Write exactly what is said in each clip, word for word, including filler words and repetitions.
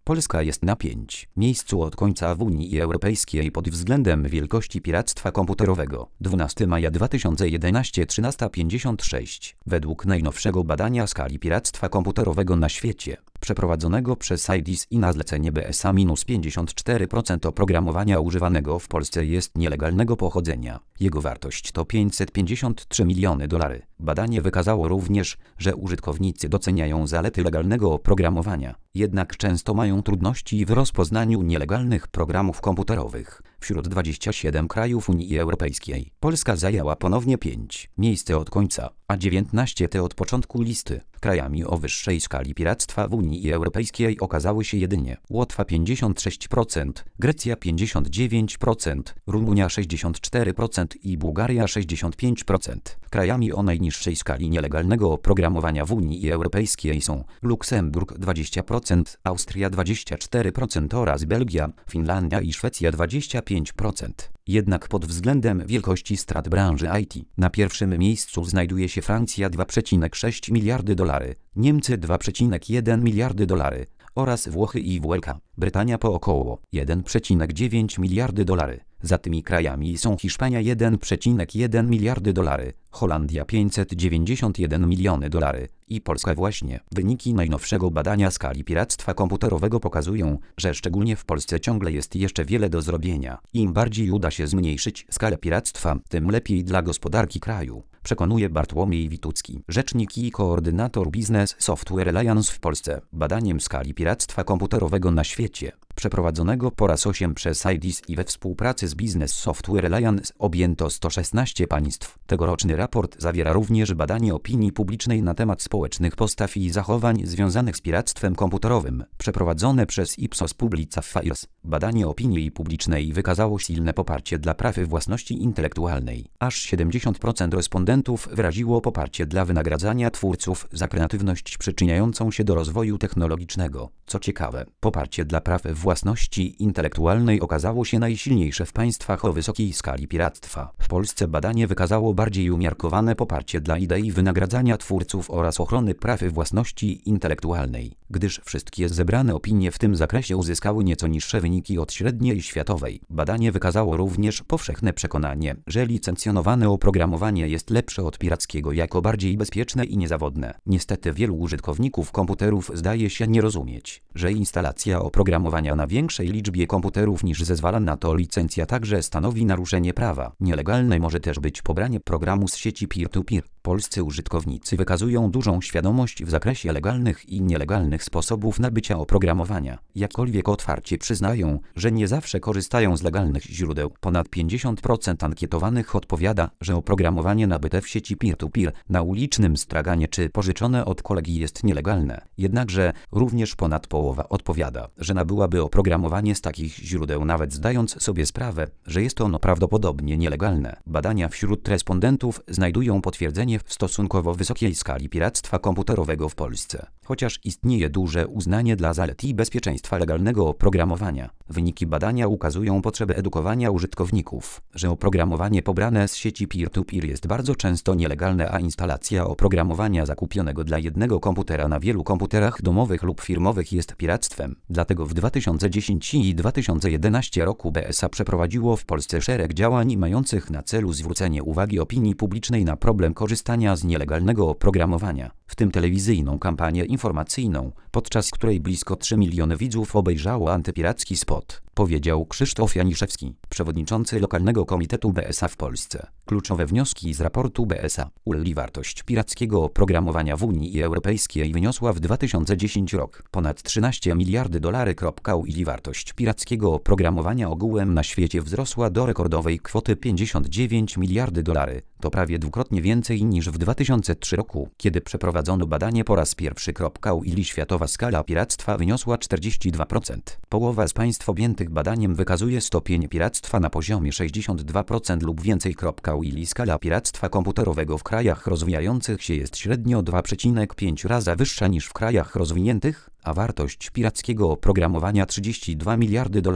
Polska jest na pięć miejscu od końca w Unii Europejskiej pod względem wielkości piractwa komputerowego. dwunastego maja dwa tysiące jedenastego trzynaście pięćdziesiąt sześć. Według najnowszego badania skali piractwa komputerowego na świecie, przeprowadzonego przez I D I S i na zlecenie B S A, pięćdziesiąt cztery procent oprogramowania używanego w Polsce jest nielegalnego pochodzenia. Jego wartość to pięćset pięćdziesiąt trzy miliony dolarów. Badanie wykazało również, że użytkownicy doceniają zalety legalnego oprogramowania, jednak często mają trudności w rozpoznaniu nielegalnych programów komputerowych. Wśród dwudziestu siedmiu krajów Unii Europejskiej Polska zajęła ponownie piąte miejsce od końca, a dziewiętnaście te od początku listy. Krajami o wyższej skali piractwa w Unii Europejskiej okazały się jedynie Łotwa pięćdziesiąt sześć procent, Grecja pięćdziesiąt dziewięć procent, Rumunia sześćdziesiąt cztery procent i Bułgaria sześćdziesiąt pięć procent. Krajami o najniższej skali nielegalnego oprogramowania w Unii Europejskiej są Luksemburg dwadzieścia procent, Austria dwadzieścia cztery procent oraz Belgia, Finlandia i Szwecja dwadzieścia pięć procent. Jednak pod względem wielkości strat branży I T na pierwszym miejscu znajduje się Francja dwa przecinek sześć miliardy dolarów, Niemcy dwa przecinek jeden miliardy dolarów oraz Włochy i Wielka Brytania po około jeden przecinek dziewięć miliardy dolarów. Za tymi krajami są Hiszpania jeden przecinek jeden miliardy dolarów, Holandia pięćset dziewięćdziesiąt jeden miliony dolarów i Polska właśnie. Wyniki najnowszego badania skali piractwa komputerowego pokazują, że szczególnie w Polsce ciągle jest jeszcze wiele do zrobienia. Im bardziej uda się zmniejszyć skalę piractwa, tym lepiej dla gospodarki kraju, przekonuje Bartłomiej Witucki, rzecznik i koordynator Business Software Alliance w Polsce. Badaniem skali piractwa komputerowego na świecie, przeprowadzonego po raz ósmy przez I D I S i we współpracy z Business Software Alliance, objęto sto szesnaście państw. Tegoroczny raport zawiera również badanie opinii publicznej na temat społecznych postaw i zachowań związanych z piractwem komputerowym, przeprowadzone przez Ipsos Public Affairs. Badanie opinii publicznej wykazało silne poparcie dla praw własności intelektualnej. Aż siedemdziesiąt procent respondentów wyraziło poparcie dla wynagradzania twórców za kreatywność przyczyniającą się do rozwoju technologicznego. Co ciekawe, poparcie dla praw własności intelektualnej okazało się najsilniejsze w państwach o wysokiej skali piractwa. W Polsce badanie wykazało bardziej umiarkowane poparcie dla idei wynagradzania twórców oraz ochrony praw własności intelektualnej, gdyż wszystkie zebrane opinie w tym zakresie uzyskały nieco niższe wyniki od średniej światowej. Badanie wykazało również powszechne przekonanie, że licencjonowane oprogramowanie jest lepsze od pirackiego jako bardziej bezpieczne i niezawodne. Niestety wielu użytkowników komputerów zdaje się nie rozumieć, że instalacja oprogramowania na większej liczbie komputerów niż zezwala na to licencja także stanowi naruszenie prawa. Nielegalne może też być pobranie programu z sieci peer-to-peer. Polscy użytkownicy wykazują dużą świadomość w zakresie legalnych i nielegalnych sposobów nabycia oprogramowania. Jakkolwiek otwarcie przyznają, że nie zawsze korzystają z legalnych źródeł. Ponad pięćdziesiąt procent ankietowanych odpowiada, że oprogramowanie nabyte w sieci peer-to-peer, na ulicznym straganie czy pożyczone od kolegi jest nielegalne. Jednakże również ponad połowa odpowiada, że nabyłaby oprogramowanie z takich źródeł, nawet zdając sobie sprawę, że jest ono prawdopodobnie nielegalne. Badania wśród respondentów znajdują potwierdzenie w stosunkowo wysokiej skali piractwa komputerowego w Polsce. Chociaż istnieje duże uznanie dla zalet i bezpieczeństwa legalnego oprogramowania, wyniki badania ukazują potrzebę edukowania użytkowników, że oprogramowanie pobrane z sieci peer-to-peer jest bardzo często nielegalne, a instalacja oprogramowania zakupionego dla jednego komputera na wielu komputerach domowych lub firmowych jest piractwem. Dlatego w dwa tysiące dziesiątym i dwa tysiące jedenastym roku B S A przeprowadziło w Polsce szereg działań mających na celu zwrócenie uwagi opinii publicznej na problem korzystania z nielegalnego oprogramowania, w tym telewizyjną kampanię informacyjną, podczas której blisko trzy miliony widzów obejrzało antypiracki spot, powiedział Krzysztof Janiszewski, przewodniczący lokalnego komitetu B S A w Polsce. Kluczowe wnioski z raportu B S A. U L I wartość pirackiego oprogramowania w Unii Europejskiej wyniosła w dwa tysiące dziesiątym roku ponad trzynaście miliardy dolarów. U L I wartość pirackiego oprogramowania ogółem na świecie wzrosła do rekordowej kwoty pięćdziesiąt dziewięć miliardy dolarów. To prawie dwukrotnie więcej niż w dwa tysiące trzecim roku, kiedy przeprowadzono badanie po raz pierwszy. U L I światowa skala piractwa wyniosła czterdzieści dwa procent. Połowa z państw objętych badaniem wykazuje stopień piractwa na poziomie sześćdziesiąt dwa procent lub więcej. U L I skala piractwa komputerowego w krajach rozwijających się jest średnio dwa przecinek pięć razy wyższa niż w krajach rozwiniętych, a wartość pirackiego oprogramowania trzydzieści dwa miliardy dolarów.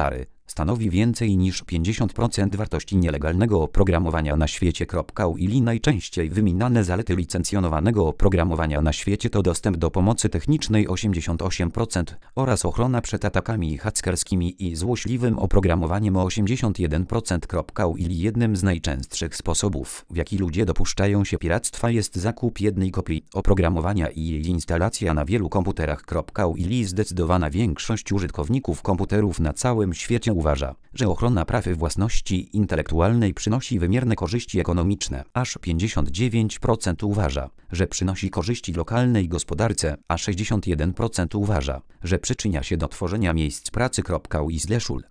stanowi więcej niż pięćdziesiąt procent wartości nielegalnego oprogramowania na świecie. U I L I najczęściej wymieniane zalety licencjonowanego oprogramowania na świecie to dostęp do pomocy technicznej osiemdziesiąt osiem procent oraz ochrona przed atakami hackerskimi i złośliwym oprogramowaniem o osiemdziesiąt jeden procent. U I L I jednym z najczęstszych sposobów, w jaki ludzie dopuszczają się piractwa, jest zakup jednej kopii oprogramowania i jej instalacja na wielu komputerach. U I L I zdecydowana większość użytkowników komputerów na całym świecie uważa, że ochrona praw własności intelektualnej przynosi wymierne korzyści ekonomiczne. Aż pięćdziesiąt dziewięć procent uważa, że przynosi korzyści lokalnej gospodarce, a sześćdziesiąt jeden procent uważa, że przyczynia się do tworzenia miejsc pracy. U I S L